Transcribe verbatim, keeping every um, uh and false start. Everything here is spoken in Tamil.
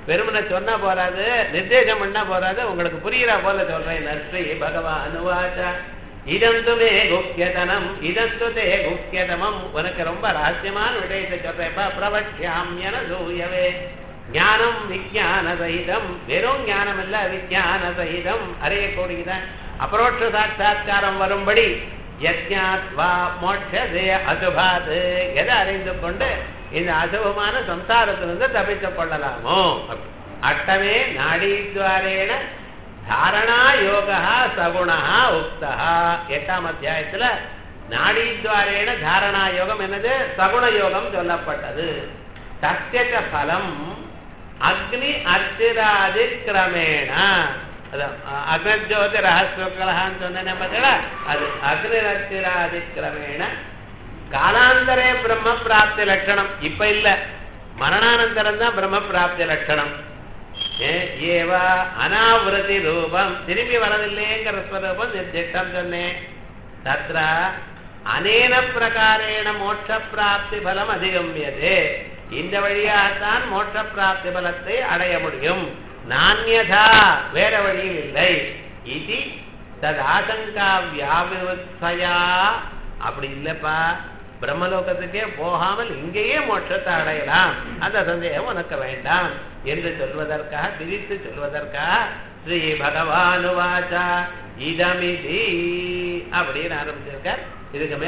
பெருமனை சொன்னா போறாது, நிர்தேசம் பண்ணா போறாது, உங்களுக்கு புரியுறா போல சொல்றேன். நர்ஸ்ரீ பகவான் வாச்சா இதந்துமே குக்கியதனம் இதந்துதே குக்கியதமம். உனக்கு ரொம்ப ரகசியமான விடயத்தை சொல்றேப்பா. பிரவட்சியாம்யன சூயவே ஞானம் விஞ்ஞான சகிதம். வெறும் ஞானம் இல்ல, விஞ்ஞான சகிதம் அறியக்கூடியதான். அபரோட்ச சாட்சா்காரம் வரும்படி யஜ்ஞாத்வா மோட்சதே அசுபாத், எதை அறிந்து கொண்டு இந்த அசுபமான சம்சாரத்திலிருந்து தப்பித்துக் கொள்ளலாமோ. அட்டமே நாடீத்வாரேன தாரணா யோகா சகுணா உக்தா. எட்டாம் அத்தியாயத்துல நாடீத்வாரேன தாரணா யோகம் என்னது, சகுண யோகம் சொல்லப்பட்டது. சத்தியக பலம் அக்னி அர்ச்சிராதி கிரமேண. அக்னஜோதி ரகஸ்வக்கலகான்னு சொன்ன பார்த்தா அது அக்னி அர்ச்சிராதி கிரமேண காலாந்தரே பிரம்ம பிராப்தி லட்சணம். இப்ப இல்ல, மரணானந்தரம் தான் பிரம்ம பிராப்தி லட்சணம். ஏவா அனாவிரதி ரூபம், திரும்பி வரவில்லைங்கிற ஸ்வரூபம் நிர்திஷ்டம் சொன்னேன். தத்ர அனேன பிரகாரேண மோட்ச பிராப்தி பலம் அதிகமியதே. இந்த வழியாகத்தான் மோட்ச பிராப்தி பலத்தை அடைய முடியும். நான்யதா, வேற வழியில் இல்லை. இது தது ஆசங்கா வியாபிருத்தயா. அப்படி இல்லப்பா, பிரம்மலோகத்துக்கே போகாமல் இங்கேயே மோட்சத்தை அடையலாம், அந்த சந்தேகம் உனக்கு வேண்டாம் என்று சொல்வதற்காக, பிரித்து சொல்வதற்காக ஸ்ரீ பகவான் வாச்சா இதமிதி அப்படின்னு ஆரம்பிச்சிருக்கார். இதுக்கு